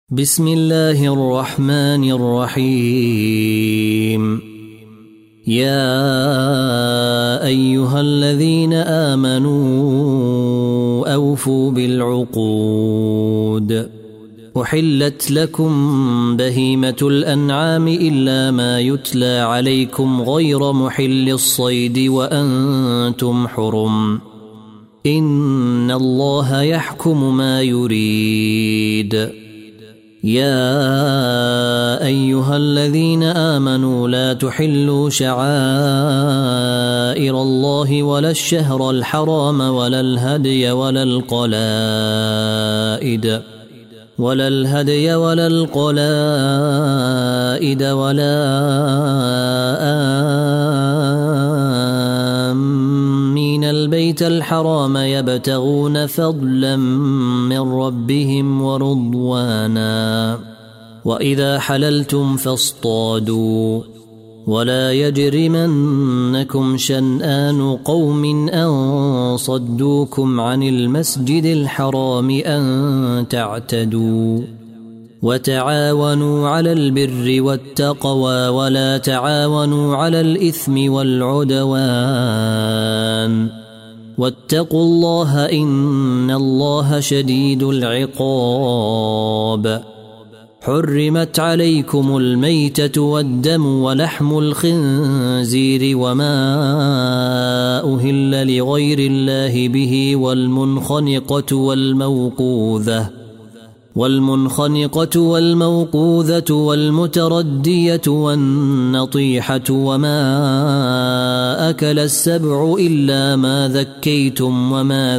بسم الله الرحمن الرحيم. يا أيها الذين آمنوا أوفوا بالعقود. أحلت لكم بهيمة الأنعام إلا ما يتلى عليكم غير محل الصيد وأنتم حرم. إن الله يحكم ما يريد. يا أيها الذين آمنوا لا تحلوا شعائر الله ولا الشهر الحرام ولا الهدي ولا القلائد ولا آمين البيت الحرام يبتغون فضلا من ربهم ورضوانا. وإذا حللتم فاصطادوا ولا يجرمنكم شنآن قوم أن صدوكم عن المسجد الحرام أن تعتدوا. وتعاونوا على البر والتقوى ولا تعاونوا على الإثم والعدوان. واتقوا الله إن الله شديد العقاب. حرمت عليكم الميتة والدم ولحم الخنزير وما أهل لغير الله به والمنخنقة والموقوذة والمتردية والنطيحة وما أكل السبع إلا ما ذكيتم وما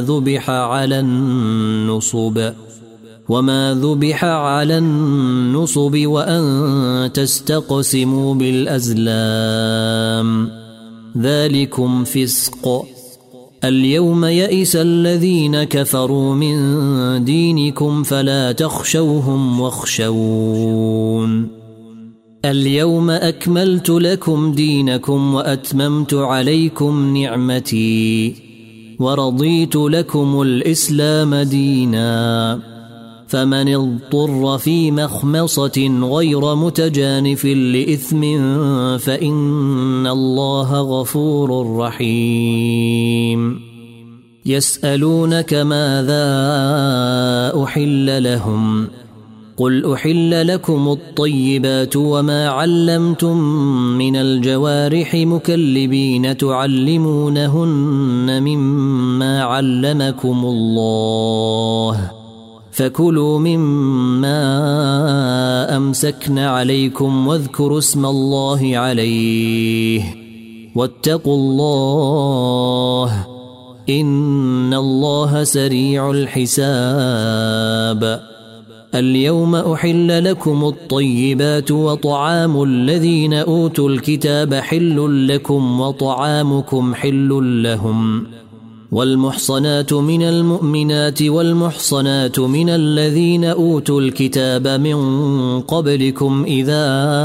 ذبح على النصب وأن تستقسموا بالأزلام ذلكم فسق. اليوم يئس الذين كفروا من دينكم فلا تخشوهم واخشون. اليوم أكملت لكم دينكم وأتممت عليكم نعمتي ورضيت لكم الإسلام دينا. فمن اضطر في مخمصة غير متجانف لإثم فإن الله غفور رحيم. يسألونك ماذا أحل لهم قل أحل لكم الطيبات وما علمتم من الجوارح مكلبين تعلمونهن مما علمكم الله فكلوا مما أمسكن عليكم واذكروا اسم الله عليه واتقوا الله إن الله سريع الحساب. اليوم أحل لكم الطيبات وطعام الذين أوتوا الكتاب حل لكم وطعامكم حل لهم. والمحصنات من المؤمنات والمحصنات من الذين أوتوا الكتاب من قبلكم إذا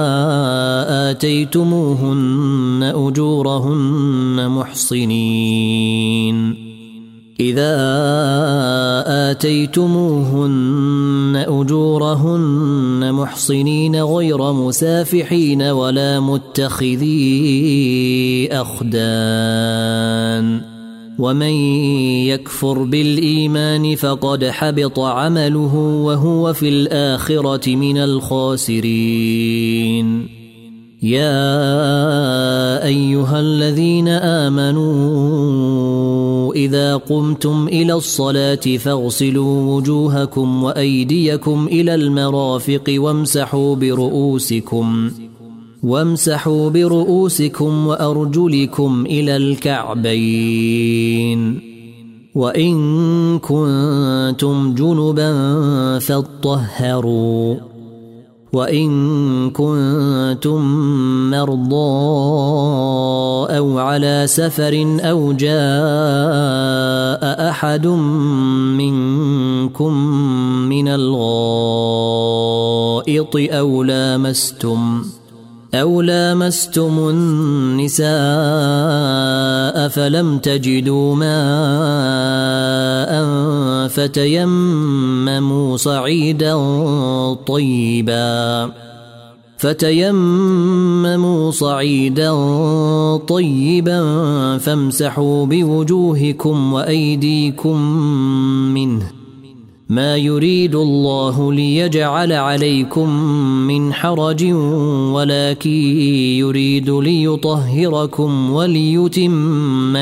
آتيتموهن أجورهن محصنين غير مسافحين ولا متخذي أخدان. ومن يكفر بالإيمان فقد حبط عمله وهو في الآخرة من الخاسرين. يا أيها الذين آمنوا إذا قمتم إلى الصلاة فاغسلوا وجوهكم وأيديكم إلى المرافق وامسحوا برؤوسكم وأرجلكم إلى الكعبين. وإن كنتم جنبا فاطهروا. وإن كنتم مرضى أو على سفر أو جاء أحد منكم من الغائط أو لامستم النساء فلم تجدوا ماء فتيمموا صعيدا طيبا فامسحوا بوجوهكم وأيديكم منه ما يريد الله ليجعل عليكم من حرج ولكن يريد ليطهركم وليتم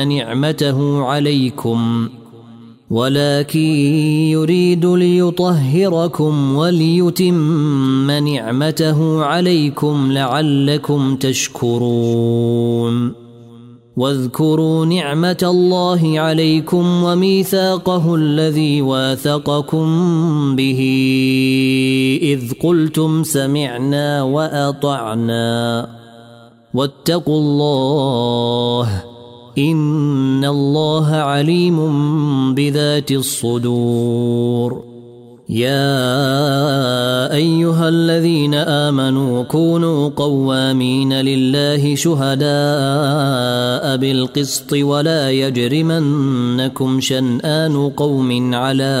نعمته عليكم لعلكم تشكرون واذكروا نعمة الله عليكم وميثاقه الذي واثقكم به إذ قلتم سمعنا وأطعنا واتقوا الله إن الله عليم بذات الصدور يا أيها الذين آمنوا كونوا قوامين لله شهداء بالقسط ولا يجرمنكم شنآن قوم على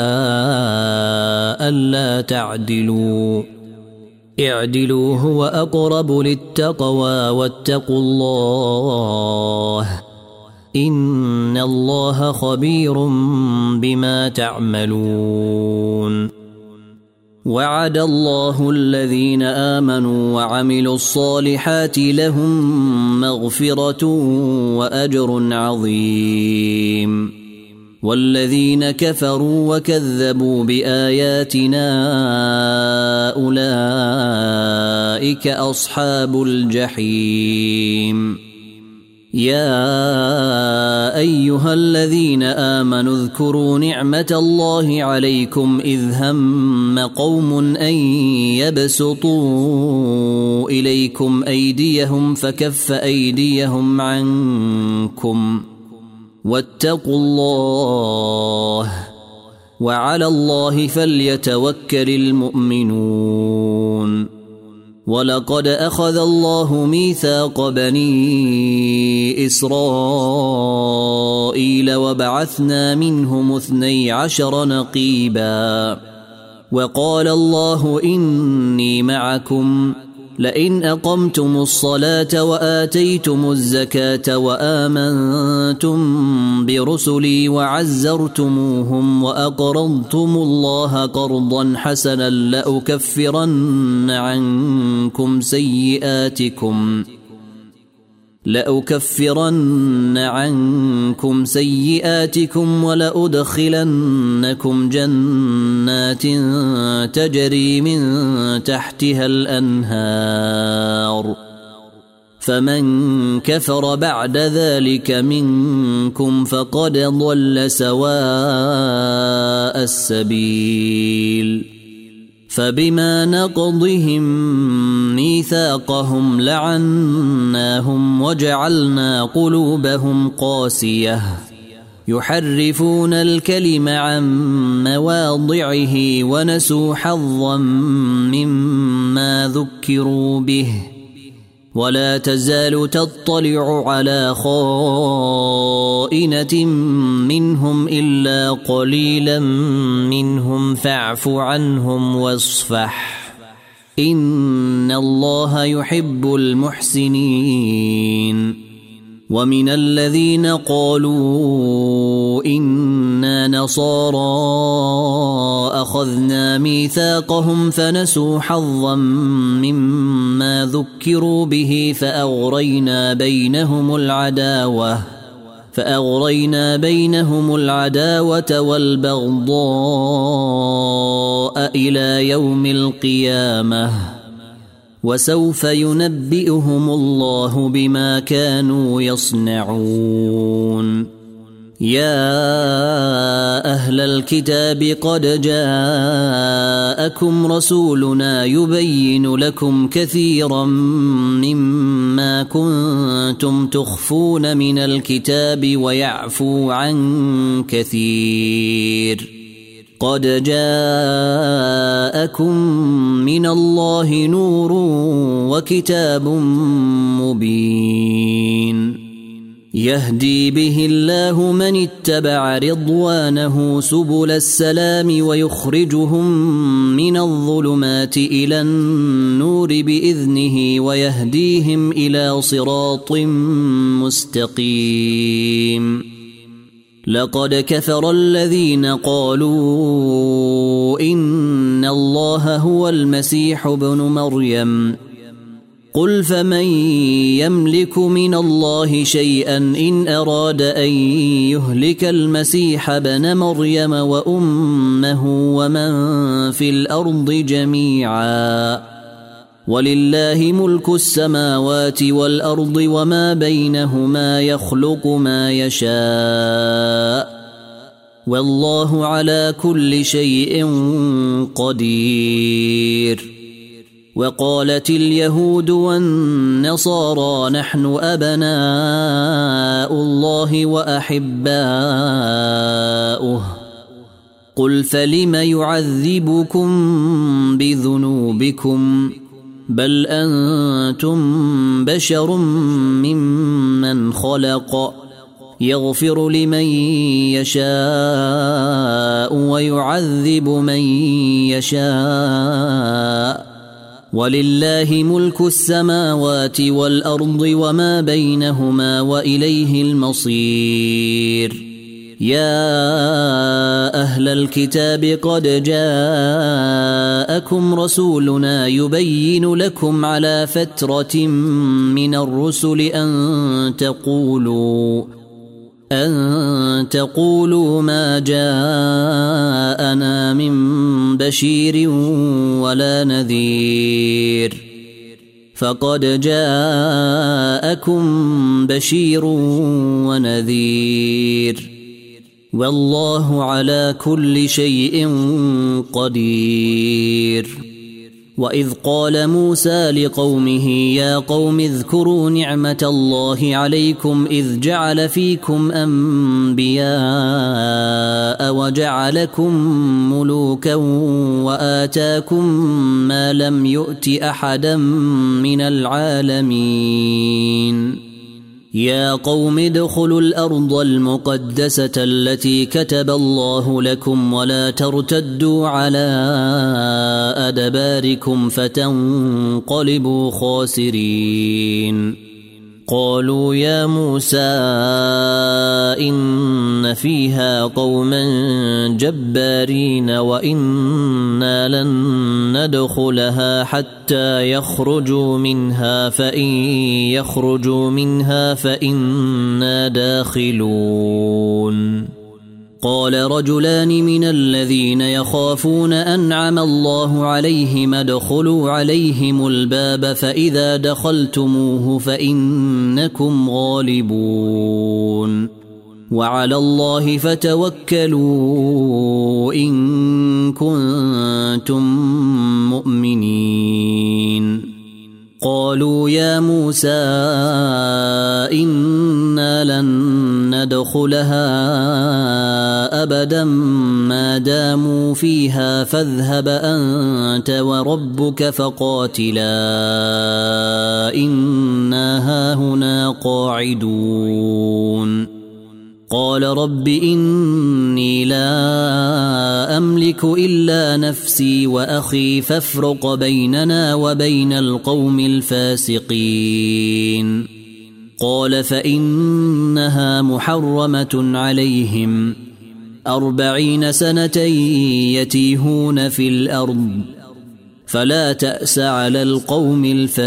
ألا تعدلوا اعدلوا هو أقرب للتقوى واتقوا الله إن الله خبير بما تعملون وعد الله الذين آمنوا وعملوا الصالحات لهم مغفرة وأجر عظيم والذين كفروا وكذبوا بآياتنا أولئك أصحاب الجحيم يا أيها الذين آمنوا اذكروا نعمة الله عليكم إذ هم قوم أن يبسطوا إليكم أيديهم فكف أيديهم عنكم واتقوا الله وعلى الله فليتوكل المؤمنون ولقد أخذ الله ميثاق بني إسرائيل وبعثنا منهم 12 نقيبا وقال الله إني معكم لئن أقمتم الصلاة وآتيتم الزكاة وآمنتم برسلي وعزرتموهم وأقرضتم الله قرضا حسنا لأكفرن عنكم سيئاتكم ولأدخلنكم جنات تجري من تحتها الأنهار فمن كفر بعد ذلك منكم فقد ضل سواء السبيل فبما نقضهم ميثاقهم لعناهم وجعلنا قلوبهم قاسية يحرفون الكلم عن مواضعه ونسوا حظا مما ذكروا به ولا تزال تطلع على خائنة منهم إلا قليلا منهم فاعف عنهم واصفح إن الله يحب المحسنين ومن الذين قالوا إنا نصارى أخذنا ميثاقهم فنسوا حظا مما ذكروا به فأغرينا بينهم العداوة والبغضاء إلى يوم القيامة وسوف ينبئهم الله بما كانوا يصنعون يا أهل الكتاب قد جاءكم رسولنا يبين لكم كثيرا مما كنتم تخفون من الكتاب ويعفو عن كثير قد جاءكم من الله نور وكتاب مبين يهدي به الله من اتبع رضوانه سبل السلام ويخرجهم من الظلمات إلى النور بإذنه ويهديهم إلى صراط مستقيم لقد كفر الذين قالوا إن الله هو المسيح ابن مريم قل فمن يملك من الله شيئا إن أراد أن يهلك المسيح ابن مريم وأمه ومن في الأرض جميعا ولله ملك السماوات والأرض وما بينهما يخلق ما يشاء والله على كل شيء قدير وقالت اليهود والنصارى نحن أبناء الله وأحباؤه قل فلم يعذبكم بذنوبكم بل أنتم بشر ممن خلق يغفر لمن يشاء ويعذب من يشاء ولله ملك السماوات والأرض وما بينهما وإليه المصير يا أهل الكتاب قد جاءكم رسولنا يبين لكم على فترة من الرسل أن تقولوا ما جاءنا من بشير ولا نذير فقد جاءكم بشير ونذير والله على كل شيء قدير وإذ قال موسى لقومه يا قوم اذكروا نعمة الله عليكم إذ جعل فيكم أنبياء وجعلكم ملوكا وآتاكم ما لم يؤت أحدا من العالمين يا قوم ادخلوا الأرض المقدسة التي كتب الله لكم ولا ترتدوا على أدباركم فتنقلبوا خاسرين قالوا يا موسى إن فيها قوما جبارين وإنا لن ندخلها حتى يخرجوا منها فإن يخرجوا منها فإنا داخلون قال رجلان من الذين يخافون أنعم الله عليهم ادخلوا عليهم الباب فإذا دخلتموه فإنكم غالبون وعلى الله فتوكلوا إن كنتم مؤمنين قالوا يا موسى إنا لن ندخلها أبدا ما داموا فيها فاذهب أنت وربك فقاتلا إنا هاهنا قاعدون قال رب إني لا أملك إلا نفسي وأخي فافرق بيننا وبين القوم الفاسقين قال فإنها محرمة عليهم 40 سنة يتيهون في الأرض فلا تأس على القوم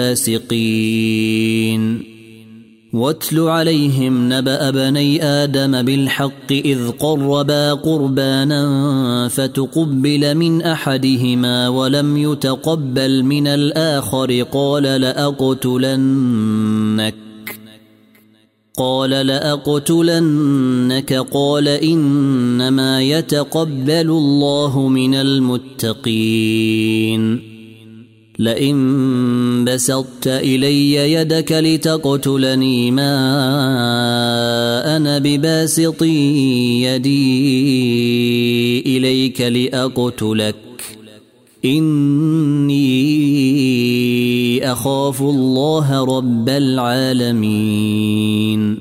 الفاسقين واتل عليهم نبأ بني آدم بالحق إذ قربا قربانا فتقبل من أحدهما ولم يتقبل من الآخر قال لأقتلنك قال إنما يتقبل الله من المتقين لئن بسطت إلي يدك لتقتلني ما أنا بباسط يدي إليك لأقتلك إني أخاف الله رب العالمين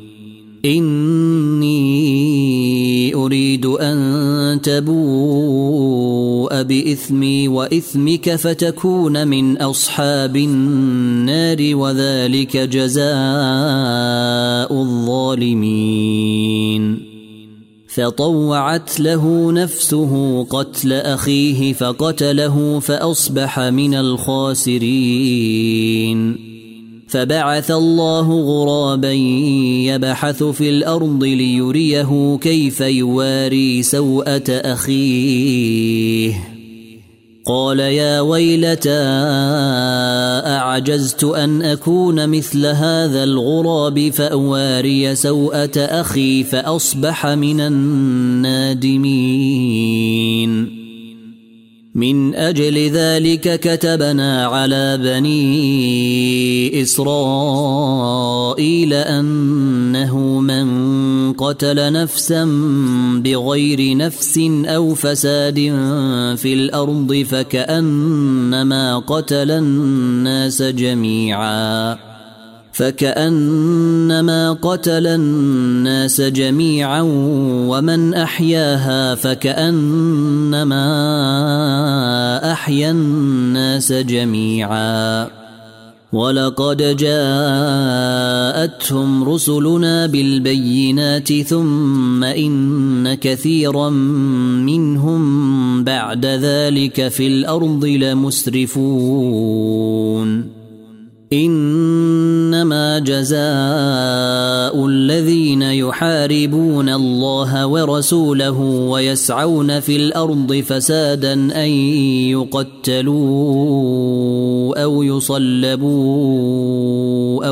إني أريد أن تبوء بإثمي وإثمك فتكون من أصحاب النار وذلك جزاء الظالمين فطوعت له نفسه قتل أخيه فقتله فأصبح من الخاسرين فبعث الله غرابا يبحث في الأرض ليريه كيف يواري سوءة أخيه قال يا ويلتى أعجزت أن أكون مثل هذا الغراب فأواري سوءة أخي فأصبح من النادمين من أجل ذلك كتبنا على بني إسرائيل أنه من قتل نفسا بغير نفس أو فساد في الأرض فكأنما قتل الناس جميعا ومن أحياها فكأنما أحيا الناس جميعا ولقد جاءتهم رسلنا بالبينات ثم إن كثيرا منهم بعد ذلك في الأرض لمسرفون إنما جزاء الذين يحاربون الله ورسوله ويسعون في الأرض فسادا أن يقتلوا أو يصلبوا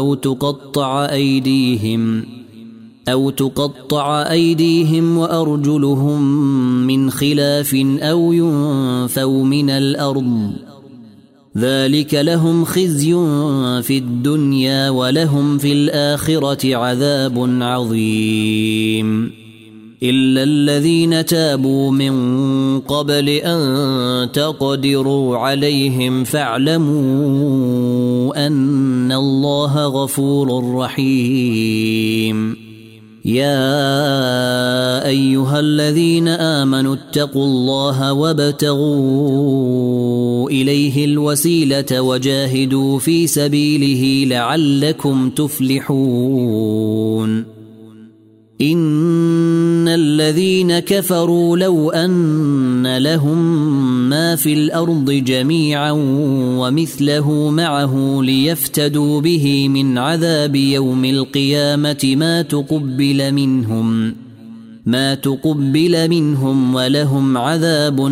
أو تقطع أيديهم وأرجلهم من خلاف أو ينفوا من الأرض ذلك لهم خزي في الدنيا ولهم في الآخرة عذاب عظيم إلا الذين تابوا من قبل أن تقدروا عليهم فاعلموا أن الله غفور رحيم يا أيها الذين آمنوا اتقوا الله وابتغوا إليه الوسيلة وجاهدوا في سبيله لعلكم تفلحون إن الذين كفروا لو أن لهم ما في الأرض جميعا ومثله معه ليفتدوا به من عذاب يوم القيامة ما تقبل منهم ولهم عذاب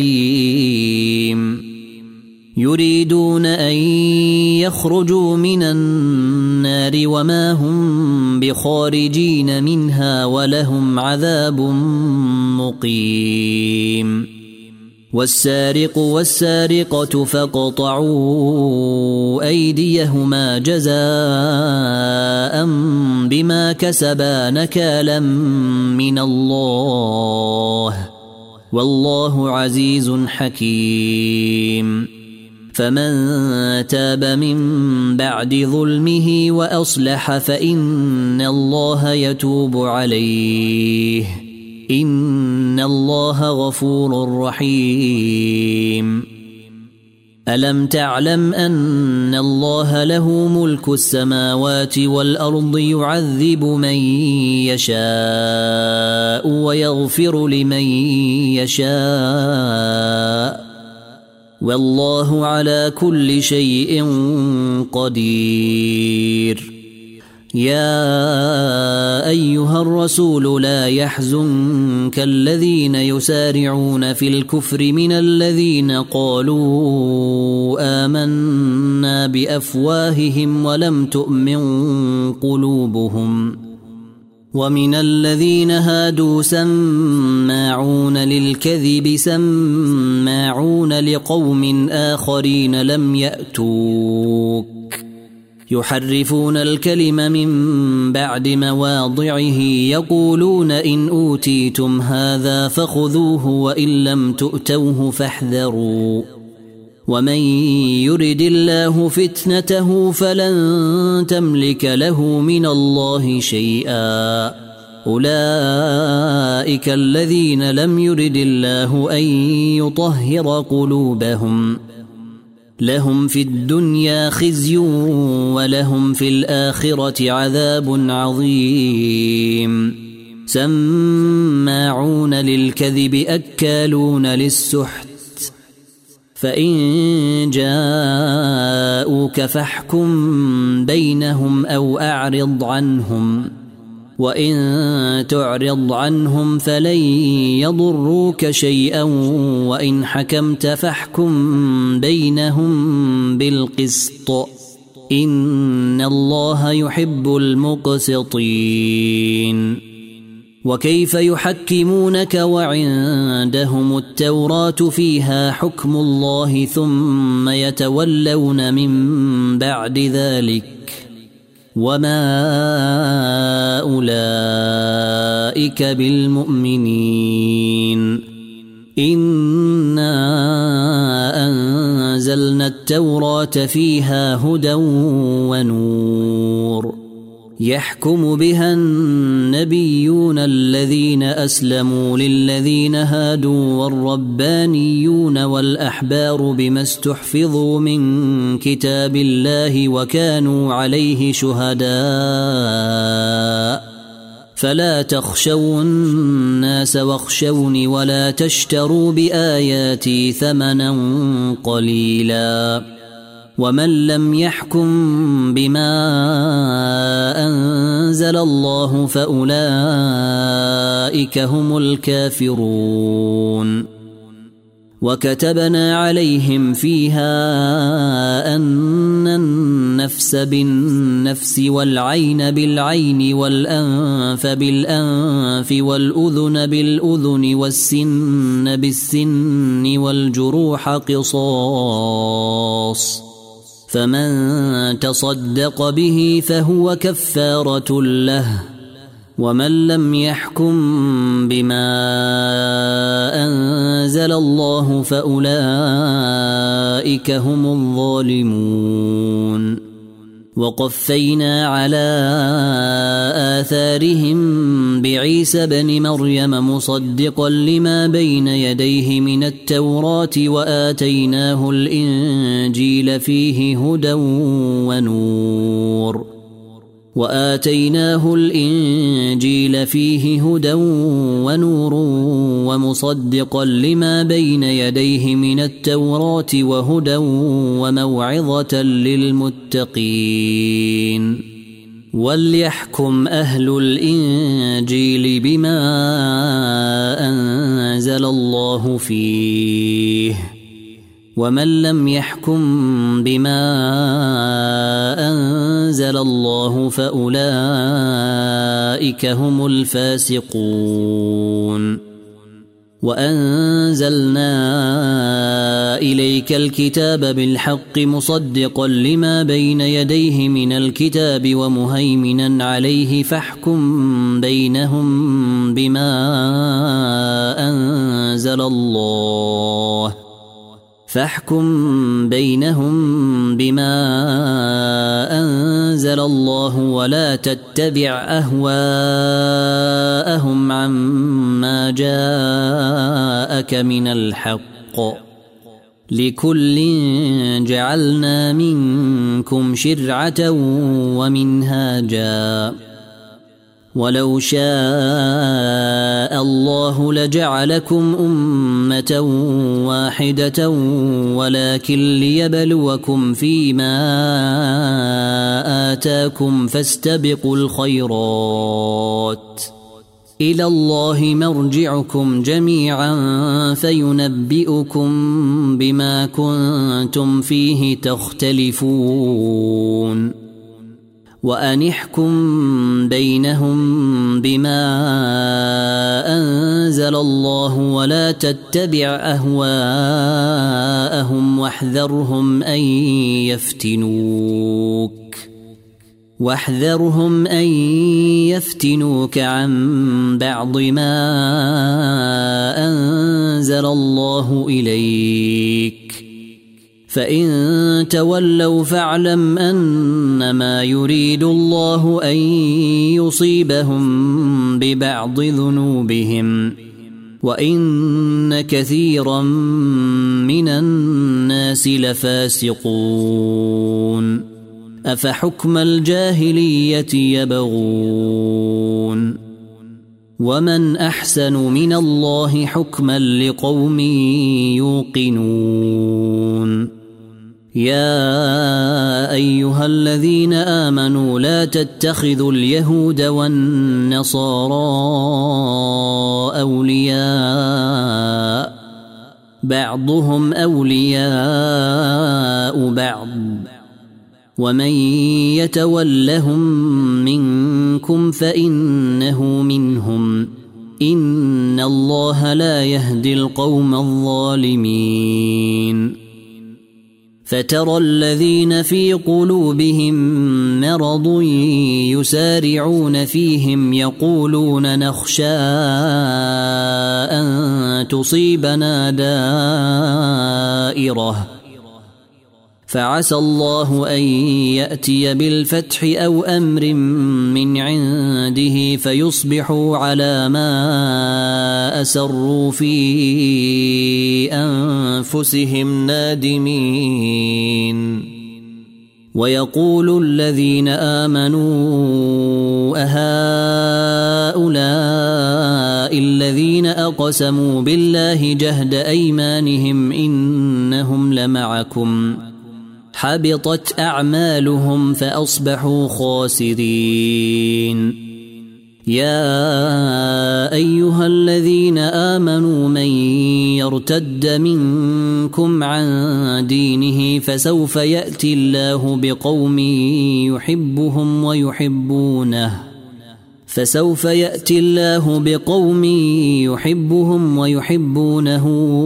أليم يريدون أن يخرجوا من النار وما هم بخارجين منها ولهم عذاب مقيم والسارق والسارقة فاقطعوا أيديهما جزاء بما كسبا نكالا من الله والله عزيز حكيم فمن تاب من بعد ظلمه وأصلح فإن الله يتوب عليه إن الله غفور رحيم ألم تعلم أن الله له ملك السماوات والأرض يعذب من يشاء ويغفر لمن يشاء والله على كل شيء قدير يا أيها الرسول لا يحزنك الذين يسارعون في الكفر من الذين قالوا آمنا بأفواههم ولم تؤمن قلوبهم ومن الذين هادوا سماعون للكذب سماعون لقوم آخرين لم يأتوك يحرفون الكلم من بعد مواضعه يقولون إن أوتيتم هذا فخذوه وإن لم تؤتوه فاحذروا ومن يرد الله فتنته فلن تملك له من الله شيئا أولئك الذين لم يرد الله أن يطهر قلوبهم لهم في الدنيا خزي ولهم في الآخرة عذاب عظيم سماعون للكذب أكالون للسحت فإن جاءوك فاحكم بينهم أو أعرض عنهم وإن تعرض عنهم فلن يضروك شيئا وإن حكمت فاحكم بينهم بالقسط إن الله يحب المقسطين وكيف يحكمونك وعندهم التوراة فيها حكم الله ثم يتولون من بعد ذلك وما أولئك بالمؤمنين إنا أنزلنا التوراة فيها هدى ونور يحكم بها النبيون الذين أسلموا للذين هادوا والربانيون والأحبار بما استحفظوا من كتاب الله وكانوا عليه شهداء فلا تخشوا الناس واخشوني ولا تشتروا بآياتي ثمنا قليلا ومن لم يحكم بما أنزل الله فأولئك هم الكافرون وكتبنا عليهم فيها أن النفس بالنفس والعين بالعين والأنف بالأنف والأذن بالأذن والسن بالسن والجروح قصاص فمن تصدق به فهو كفارة له ومن لم يحكم بما أنزل الله فأولئك هم الظالمون وقفينا على آثارهم بعيسى بن مريم مصدقا لما بين يديه من التوراة وآتيناه الإنجيل فيه هدى ونور ومصدقا لما بين يديه من التوراة وهدى وموعظة للمتقين وليحكم أهل الإنجيل بما أنزل الله فيه ومن لم يحكم بما أنزل الله فأولئك هم الفاسقون وأنزلنا إليك الكتاب بالحق مصدقا لما بين يديه من الكتاب ومهيمنا عليه فاحكم بينهم بما أنزل الله ولا تتبع أهواءهم عما جاءك من الحق لكل جعلنا منكم شرعة ومنهاجا ولو شاء الله لجعلكم أمة واحدة ولكن ليبلوكم فيما آتاكم فاستبقوا الخيرات إلى الله مرجعكم جميعا فينبئكم بما كنتم فيه تختلفون وأن احكم بينهم بما أنزل الله ولا تتبع أهواءهم واحذرهم أن يفتنوك عن بعض ما أنزل الله إليك فإن تولوا فاعلم أنما يريد الله أن يصيبهم ببعض ذنوبهم وإن كثيرا من الناس لفاسقون أفحكم الجاهلية يبغون ومن أحسن من الله حكما لقوم يوقنون يا أيها الذين آمنوا لا تتخذوا اليهود والنصارى أولياء بعضهم أولياء بعض ومن يتولهم منكم فإنه منهم إن الله لا يهدي القوم الظالمين فترى الذين في قلوبهم مرض يسارعون فيهم يقولون نخشى أن تصيبنا دائرة فعسى الله أن يأتي بالفتح أو أمر من عنده فيصبحوا على ما أسروا في أنفسهم نادمين ويقول الذين آمنوا أهؤلاء الذين أقسموا بالله جهد أيمانهم إنهم لمعكم حبطت أعمالهم فأصبحوا خاسرين يا أيها الذين آمنوا من يرتد منكم عن دينه فسوف يأتي الله بقوم يحبهم ويحبونه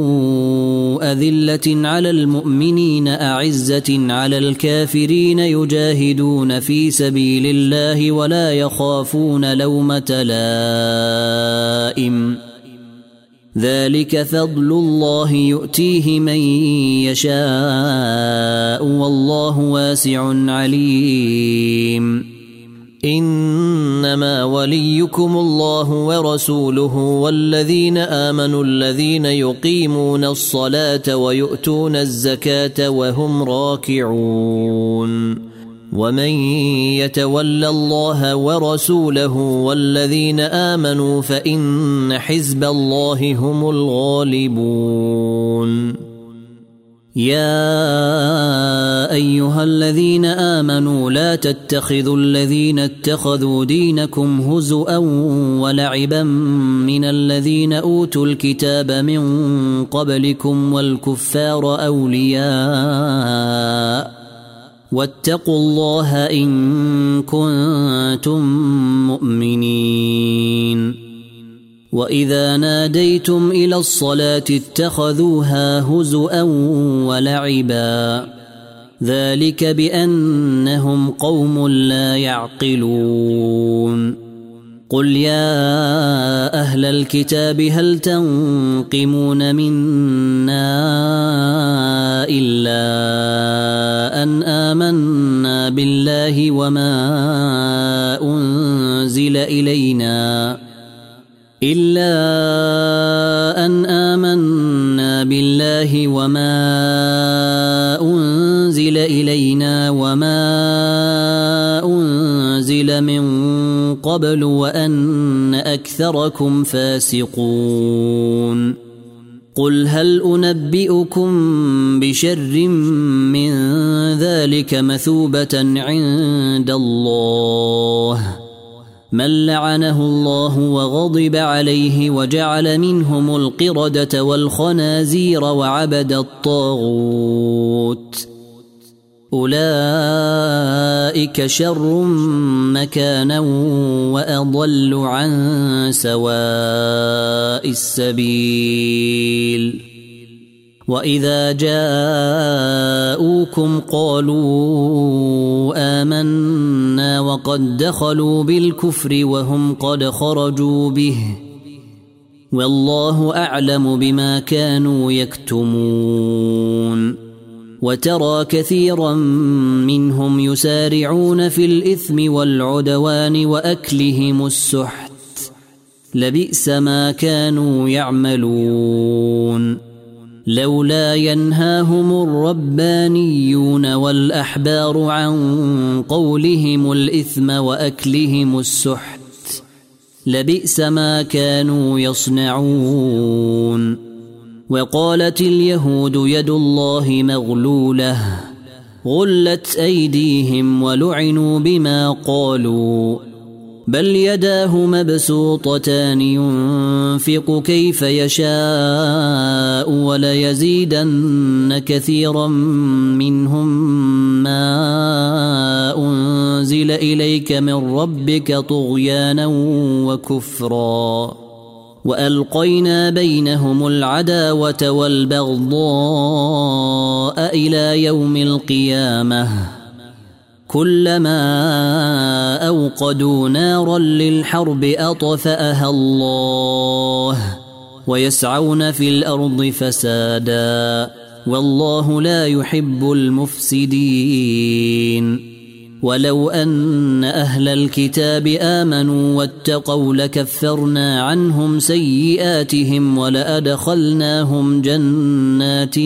أذلة على المؤمنين أعزة على الكافرين يجاهدون في سبيل الله ولا يخافون لومة لائم ذلك فضل الله يؤتيه من يشاء والله واسع عليم إنما وليكم الله ورسوله والذين آمنوا الذين يقيمون الصلاة ويؤتون الزكاة وهم راكعون ومن يتول الله ورسوله والذين آمنوا فإن حزب الله هم الغالبون يا أيها الذين آمنوا لا تتخذوا الذين اتخذوا دينكم هزؤا ولعبا من الذين أوتوا الكتاب من قبلكم والكفار أولياء واتقوا الله إن كنتم مؤمنين وإذا ناديتم إلى الصلاة اتخذوها هزؤا ولعبا ذلك بأنهم قوم لا يعقلون قل يا أهل الكتاب هل تنقمون منا إلا أن آمنا بالله وما أنزل إلينا وما أنزل من قبل وأن أكثركم فاسقون قل هل أنبئكم بشر من ذلك مثوبة عند الله من لعنه الله وغضب عليه وجعل منهم القردة والخنازير وعبد الطاغوت أولئك شر مكانا وأضل عن سواء السبيل وإذا جاءوكم قالوا آمنا وقد دخلوا بالكفر وهم قد خرجوا به والله أعلم بما كانوا يكتمون وترى كثيرا منهم يسارعون في الإثم والعدوان وأكلهم السحت لبئس ما كانوا يعملون لولا ينهاهم الربانيون والأحبار عن قولهم الإثم وأكلهم السحت لبئس ما كانوا يصنعون وقالت اليهود يد الله مغلولة غلت أيديهم ولعنوا بما قالوا بل يداه مبسوطتان ينفق كيف يشاء وليزيدن كثيرا منهم ما أنزل إليك من ربك طغيانا وكفرا وألقينا بينهم العداوة والبغضاء إلى يوم القيامة كلما أوقدوا نارا للحرب أطفأها الله ويسعون في الأرض فسادا والله لا يحب المفسدين ولو أن أهل الكتاب آمنوا واتقوا لكفرنا عنهم سيئاتهم ولأدخلناهم جنات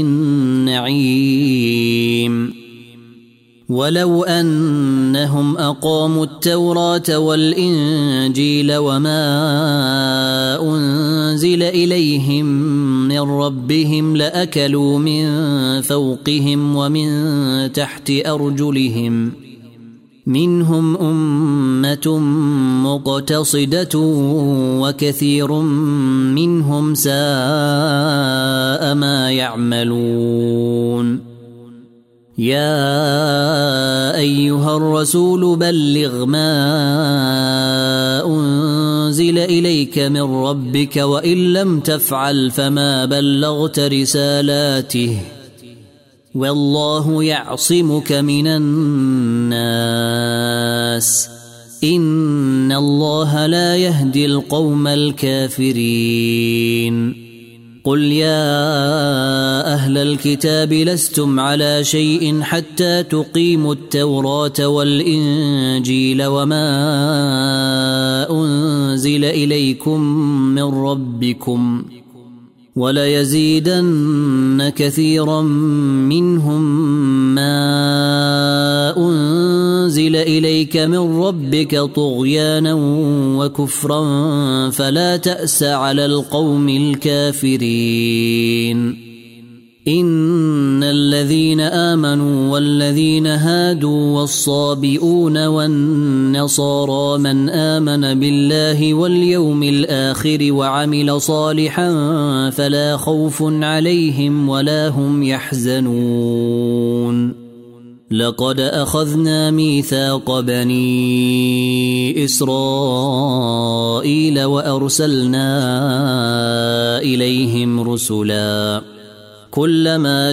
النعيم ولو أنهم أقاموا التوراة والإنجيل وما أنزل إليهم من ربهم لأكلوا من فوقهم ومن تحت أرجلهم منهم أمة مقتصدة وكثير منهم ساء ما يعملون يا أيها الرسول بلغ ما أنزل إليك من ربك وإن لم تفعل فما بلغت رسالاته والله يعصمك من الناس إن الله لا يهدي القوم الكافرين قل يا أهل الكتاب لستم على شيء حتى تقيموا التوراة والإنجيل وما أنزل إليكم من ربكم وليزيدن كثيرا منهم ما أنزل إليك من ربك طغيانا وكفرا فلا تأس على القوم الكافرين إن الذين آمنوا والذين هادوا والصابئون والنصارى من آمن بالله واليوم الآخر وعمل صالحا فلا خوف عليهم ولا هم يحزنون لقد أخذنا ميثاق بني إسرائيل وأرسلنا إليهم رسلا كلما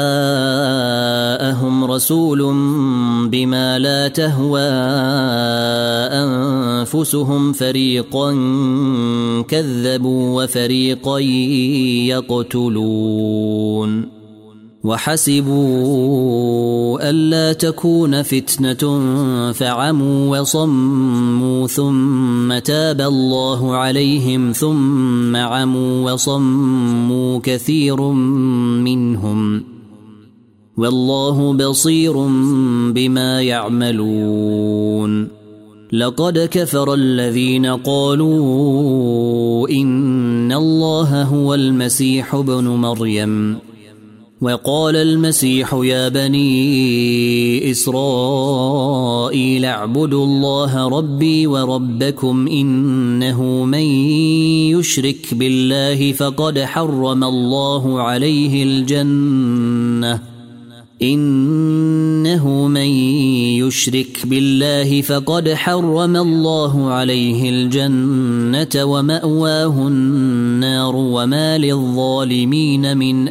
جاءهم رسول بما لا تهوى أنفسهم فريقا كذبوا وفريقا يقتلون وحسبوا ألا تكون فتنة فعموا وصموا ثم تاب الله عليهم ثم عموا وصموا كثير منهم والله بصير بما يعملون لقد كفر الذين قالوا إن الله هو المسيح ابن مريم وقال المسيح يا بني إسرائيل اعبدوا الله ربي وربكم إنه من يشرك بالله فقد حرم الله عليه الجنة إن إنه من يشرك بالله فقد حرم الله عليه الجنة ومأواه النار وما للظالمين من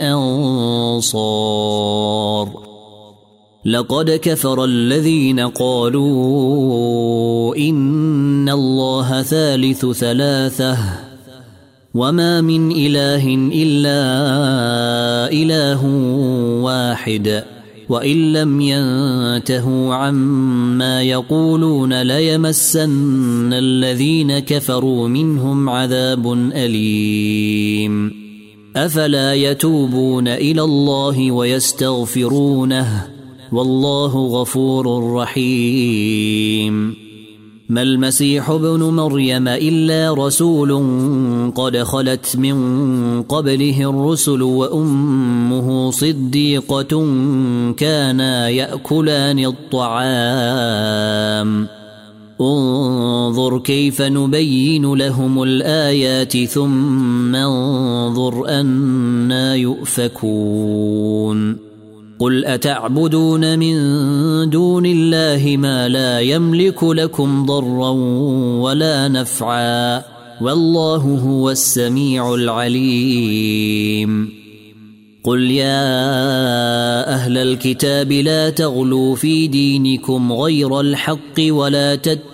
أنصار لقد كفر الذين قالوا إن الله ثالث ثلاثة وما من إله إلا إله واحد وإن لم ينتهوا عما يقولون ليمسن الذين كفروا منهم عذاب أليم أفلا يتوبون إلى الله ويستغفرونه والله غفور رحيم ما المسيح ابن مريم إلا رسول قد خلت من قبله الرسل وأمه صديقة كانا يأكلان الطعام انظر كيف نبين لهم الآيات ثم انظر أنا يؤفكون قل أتعبدون من دون الله ما لا يملك لكم ضرا ولا نفعا والله هو السميع العليم قل يا أهل الكتاب لا تغلوا في دينكم غير الحق ولا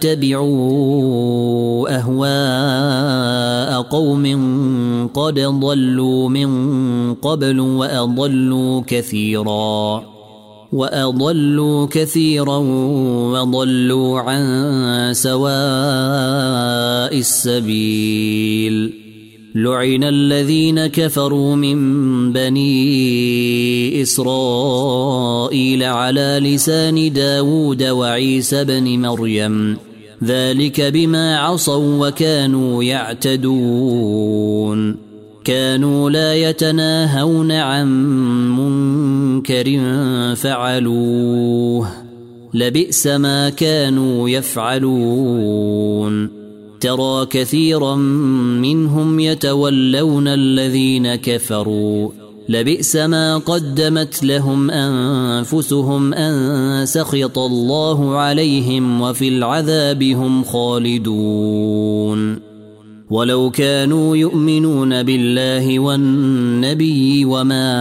تتبعوا أهواء قوم قد ضلوا من قبل وأضلوا كثيرا وضلوا عن سواء السبيل لعن الذين كفروا من بني إسرائيل على لسان داود وعيسى بن مريم ذلك بما عصوا وكانوا يعتدون كانوا لا يتناهون عن منكر فعلوه لبئس ما كانوا يفعلون ترى كثيرا منهم يتولون الذين كفروا لبئس ما قدمت لهم أنفسهم أن سخط الله عليهم وفي العذاب هم خالدون ولو كانوا يؤمنون بالله والنبي وما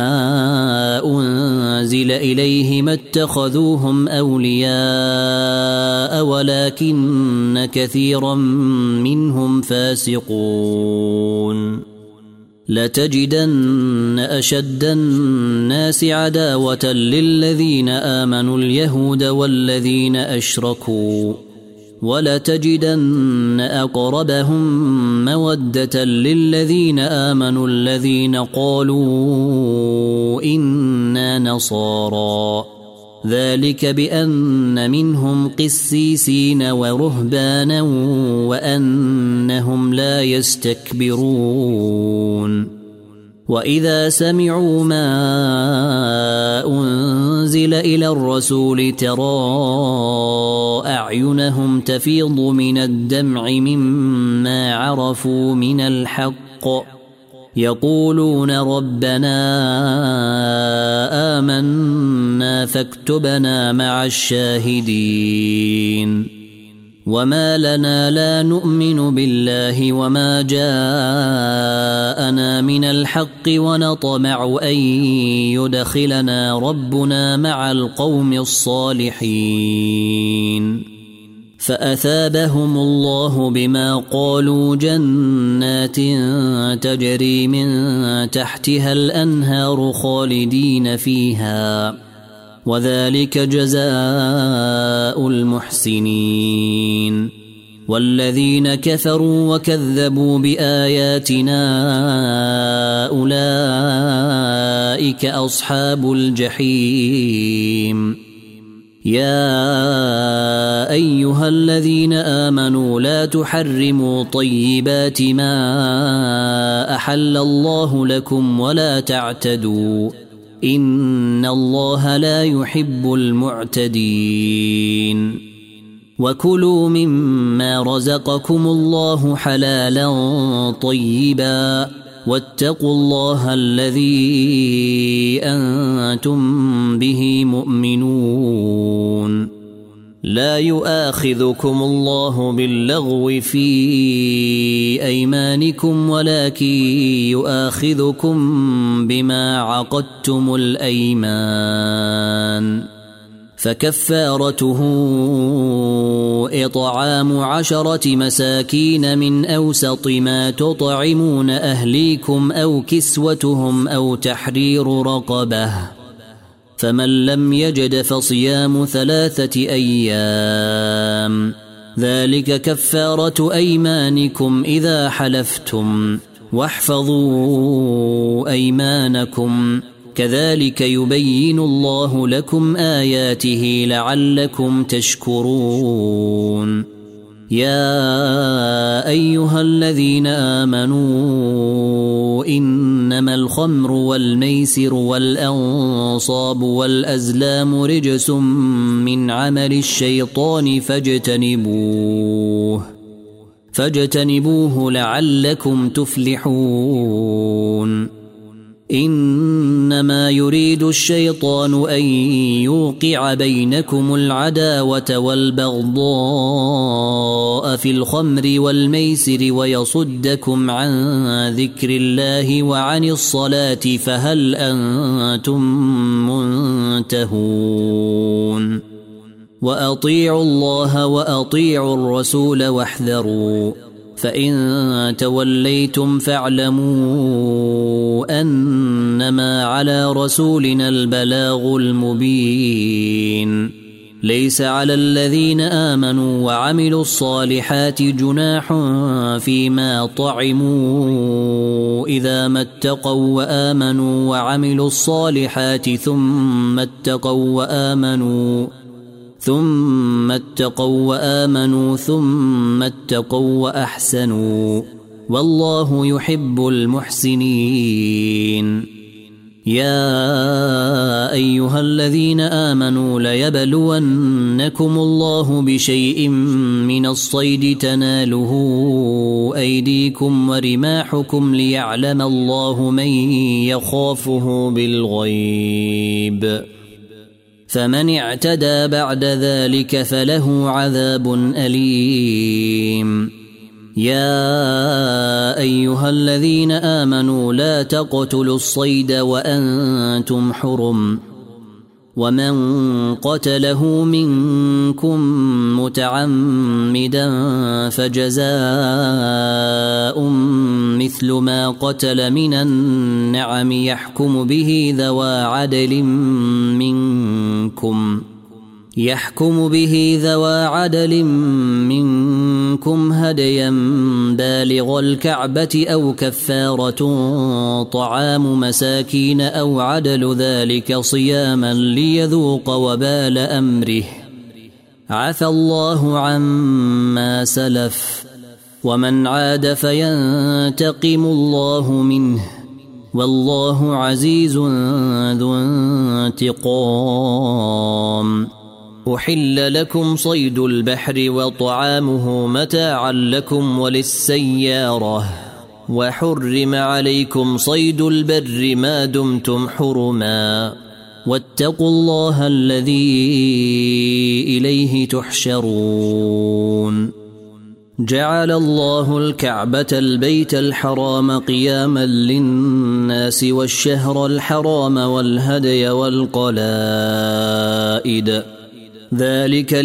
أنزل إليه ما اتخذوهم أولياء ولكن كثيرا منهم فاسقون لتجدن أشد الناس عداوة للذين آمنوا اليهود والذين أشركوا ولتجدن أقربهم مودة للذين آمنوا الذين قالوا إنا نصارى ذلك بأن منهم قسيسين ورهبانا وأنهم لا يستكبرون وإذا سمعوا ما أنزل إلى الرسول ترى أعينهم تفيض من الدمع مما عرفوا من الحق يقولون ربنا آمنا فاكتبنا مع الشاهدين وما لنا لا نؤمن بالله وما جاءنا من الحق ونطمع أن يدخلنا ربنا مع القوم الصالحين فأثابهم الله بما قالوا جنات تجري من تحتها الأنهار خالدين فيها وذلك جزاء المحسنين والذين كفروا وكذبوا بآياتنا أولئك أصحاب الجحيم يا أيها الذين آمنوا لا تحرموا طيبات ما أحل الله لكم ولا تعتدوا إن الله لا يحب المعتدين وكلوا مما رزقكم الله حلالا طيبا واتقوا الله الذي أنتم به مؤمنون لا يؤاخذكم الله باللغو في أيمانكم ولكن يؤاخذكم بما عقدتم الأيمان فكفارته إطعام 10 مساكين من أوسط ما تطعمون أهليكم أو كسوتهم أو تحرير رقبة فمن لم يجد فصيام 3 أيام ذلك كفارة أيمانكم إذا حلفتم واحفظوا أيمانكم كذلك يبين الله لكم آياته لعلكم تشكرون يا أيها الذين آمنوا إنما الخمر والميسر والأنصاب والأزلام رجس من عمل الشيطان فاجتنبوه لعلكم تفلحون إنما يريد الشيطان أن يوقع بينكم العداوة والبغضاء في الخمر والميسر ويصدكم عن ذكر الله وعن الصلاة فهل أنتم منتهون وأطيعوا الله وأطيعوا الرسول واحذروا فإن توليتم فاعلموا أنما على رسولنا البلاغ المبين ليس على الذين آمنوا وعملوا الصالحات جناح فيما طعموا إذا ما اتقوا وآمنوا وعملوا الصالحات ثم اتقوا وآمنوا ثم اتقوا وأحسنوا والله يحب المحسنين يا أيها الذين آمنوا ليبلونكم الله بشيء من الصيد تناله أيديكم ورماحكم ليعلم الله من يخافه بالغيب فمن اعتدى بعد ذلك فله عذاب أليم يا أيها الذين آمنوا لا تقتلوا الصيد وأنتم حرم ومن قتله منكم متعمدا فجزاء مثل ما قتل من النعم يحكم به ذوى عدل منكم هديا بالغ الكعبة أو كفارة طعام مساكين أو عدل ذلك صياما ليذوق وبال أمره عفى الله عما سلف ومن عاد فينتقم الله منه والله عزيز ذو انتقام أحل لكم صيد البحر وطعامه متاعا لكم وللسيارة وحرم عليكم صيد البر ما دمتم حرما واتقوا الله الذي إليه تحشرون جعل الله الكعبة البيت الحرام قياما للناس والشهر الحرام والهدي والقلائد ذلك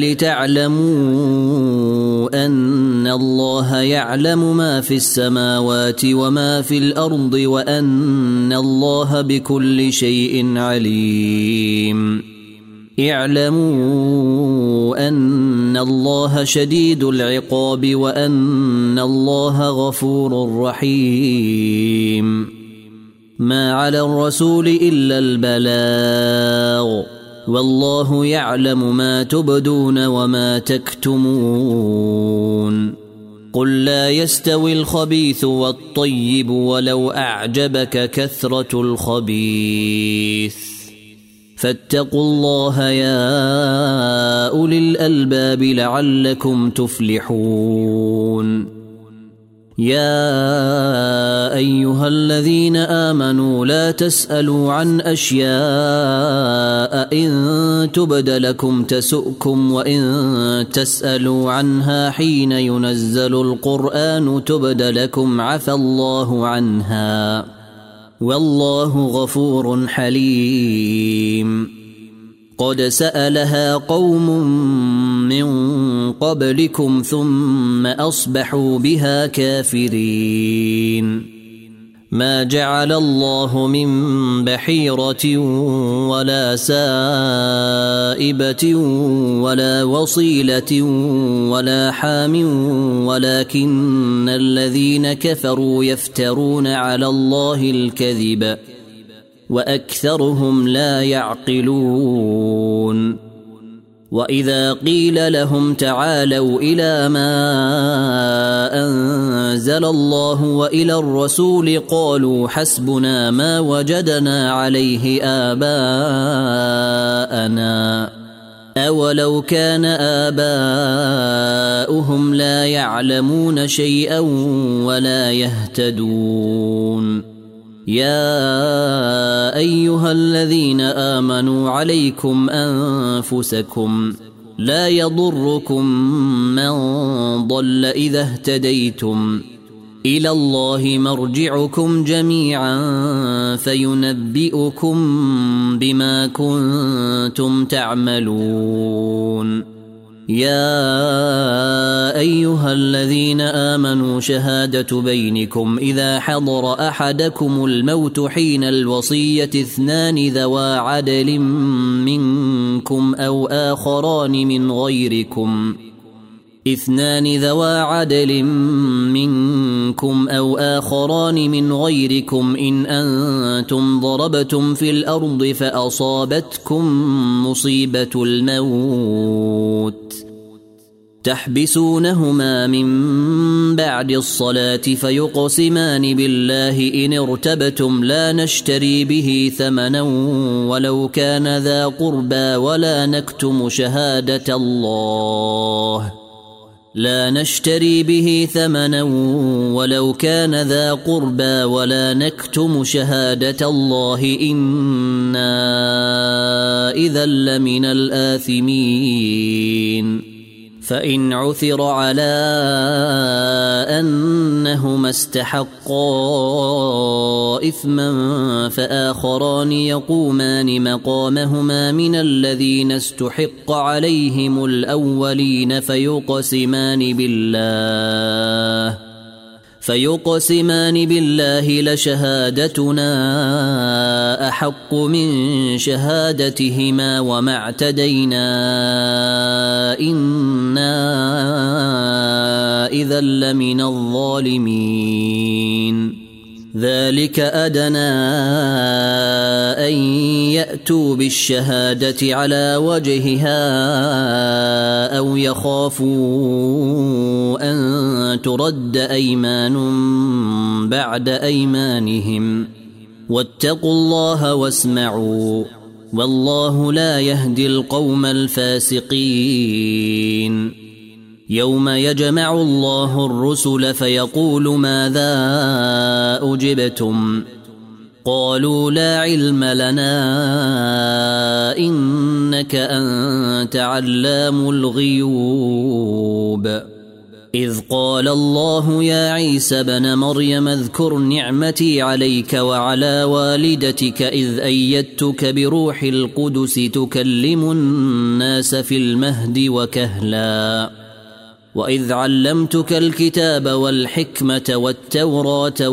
لتعلموا أن الله يعلم ما في السماوات وما في الأرض وأن الله بكل شيء عليم اعلموا أن الله شديد العقاب وأن الله غفور رحيم ما على الرسول إلا البلاغ والله يعلم ما تبدون وما تكتمون قل لا يستوي الخبيث والطيب ولو أعجبك كثرة الخبيث فاتقوا الله يا أولي الألباب لعلكم تفلحون يا أيها الذين آمنوا لا تسألوا عن أشياء إن تبد لكم تسؤكم وإن تسألوا عنها حين ينزل القرآن تبد لكم عفى الله عنها والله غفور حليم. قد سألها قوم من قبلكم ثم أصبحوا بها كافرين. ما جعل الله من بحيرة ولا سائبة ولا وصيلة ولا حام ولكن الذين كفروا يفترون على الله الكذب وأكثرهم لا يعقلون. وإذا قيل لهم تعالوا إلى ما أنزل الله وإلى الرسول قالوا حسبنا ما وجدنا عليه آباءنا أولو كان آباؤهم لا يعلمون شيئا ولا يهتدون. يا أيها الذين آمنوا عليكم أنفسكم لا يضركم من ضل إذا اهتديتم إلى الله مرجعكم جميعا فينبئكم بما كنتم تعملون. يا أيها الذين آمنوا شهادة بينكم إذا حضر أحدكم الموت حين الوصية 2 ذوى عدل منكم أو آخران من غيركم إن أنتم ضربتم في الأرض فأصابتكم مصيبة الموت تحبسونهما من بعد الصلاة فيقسمان بالله إن ارتبتم لا نشتري به ثمنا ولو كان ذا قربى ولا نكتم شهادة الله إنا إذا لمن الآثمين. فإن عثر على أنهما استحقا إثما فآخران يقومان مقامهما من الذين استحق عليهم الأولين فيقسمان بالله لشهادتنا أحق من شهادتهما وما اعتدينا إنا إذا لمن الظالمين. ذلك أدنى أن يأتوا بالشهادة على وجهها أو يخافوا أن ترد أيمان بعد أيمانهم واتقوا الله واسمعوا والله لا يهدي القوم الفاسقين. يوم يجمع الله الرسل فيقول ماذا أجبتم قالوا لا علم لنا إنك أنت علام الغيوب. إذ قال الله يا عيسى ابن مريم اذكر نعمتي عليك وعلى والدتك إذ أيدتك بروح القدس تكلم الناس في المهد وكهلا وإذ علمتك الكتاب والحكمة والتوراة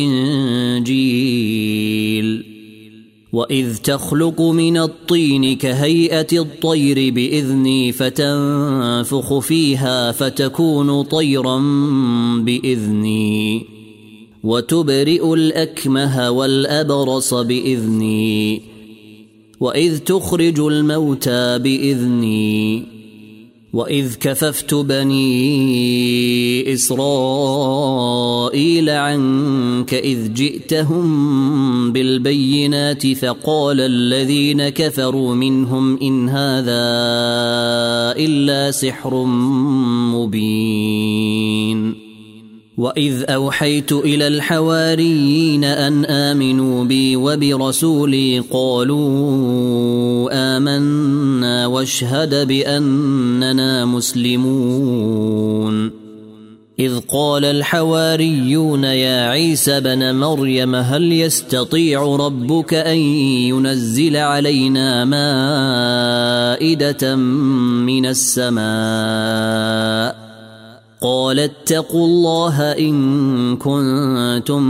والإنجيل وإذ تخلق من الطين كهيئة الطير بإذني فتنفخ فيها فتكون طيرا بإذني وتبرئ الأكمه والأبرص بإذني وإذ تخرج الموتى بإذني وإذ كففت بني إسرائيل عنك إذ جئتهم بالبينات فقال الذين كفروا منهم إن هذا إلا سحر مبين وإذ أوحيت إلى الحواريين أن آمنوا بي وبرسولي قالوا آمنا واشهد بأننا مسلمون إذ قال الحواريون يا عيسى ابن مريم هل يستطيع ربك أن ينزل علينا مائدة من السماء قال اتقوا الله إن كنتم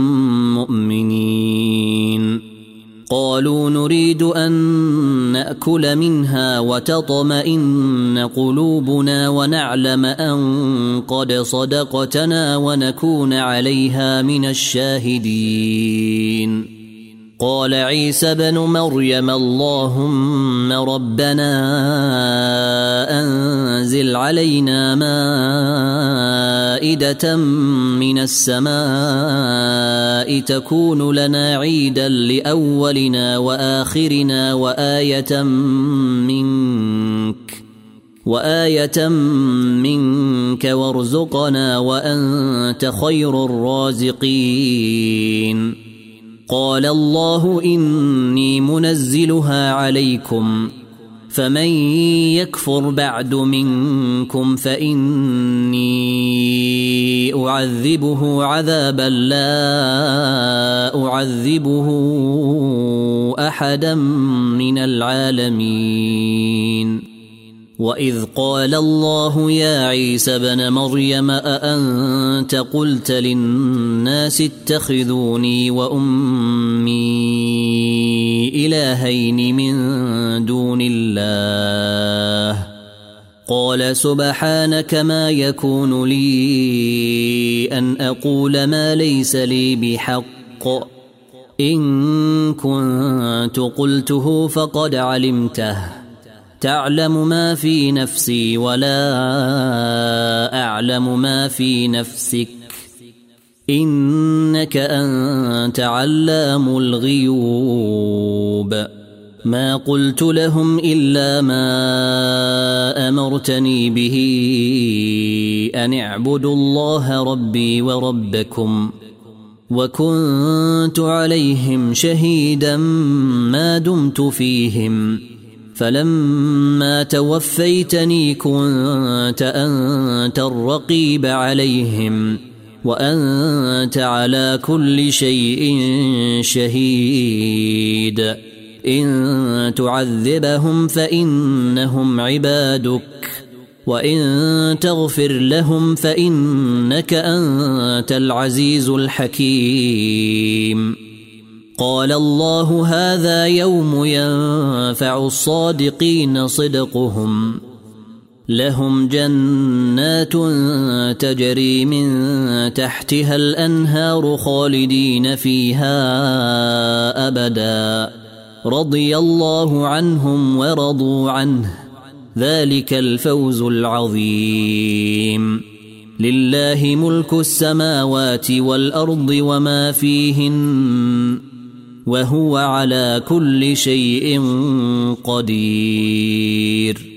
مؤمنين قالوا نريد أن نأكل منها وتطمئن قلوبنا ونعلم أن قد صدقتنا ونكون عليها من الشاهدين قال عيسى ابن مريم اللهم ربنا أنزل علينا مائدة من السماء تكون لنا عيدا لأولنا وآخرنا وآية منك وارزقنا وأنت خير الرازقين قال الله إني منزلها عليكم فمن يكفر بعد منكم فإني أعذبه عذابا لا أعذبه أحدا من العالمين وإذ قال الله يا عيسى ابن مريم أأنت قلت للناس اتخذوني وأمي إلهين من دون الله قال سبحانك ما يكون لي أن أقول ما ليس لي بحق إن كنت قلته فقد علمته تعلم ما في نفسي ولا أعلم ما في نفسك إنك أنت علام الغيوب ما قلت لهم إلا ما أمرتني به أن اعبدوا الله ربي وربكم وكنت عليهم شهيدا ما دمت فيهم فلما توفيتني كنت أنت الرقيب عليهم وأنت على كل شيء شهيد إن تعذبهم فإنهم عبادك وإن تغفر لهم فإنك أنت العزيز الحكيم قال الله هذا يوم ينفع الصادقين صدقهم لهم جنات تجري من تحتها الأنهار خالدين فيها أبدا رضي الله عنهم ورضوا عنه ذلك الفوز العظيم لله ملك السماوات والأرض وما فيهن وهو على كل شيء قدير